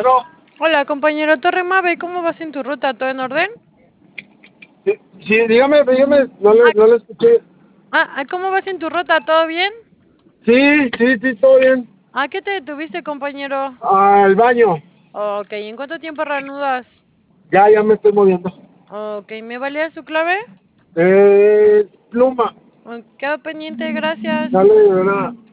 Bueno, Hola, compañero Torre Mave, ¿cómo vas en tu ruta? ¿Todo en orden? sí, sí, dígame, no le escuché. ¿Cómo vas en tu ruta? ¿Todo bien? Sí, todo bien. ¿A qué te detuviste, compañero? Al baño, Ok, ¿en cuánto tiempo reanudas? ya me estoy moviendo. Ok, ¿me valía su clave? Pluma, Quedo pendiente, gracias. dale, de verdad.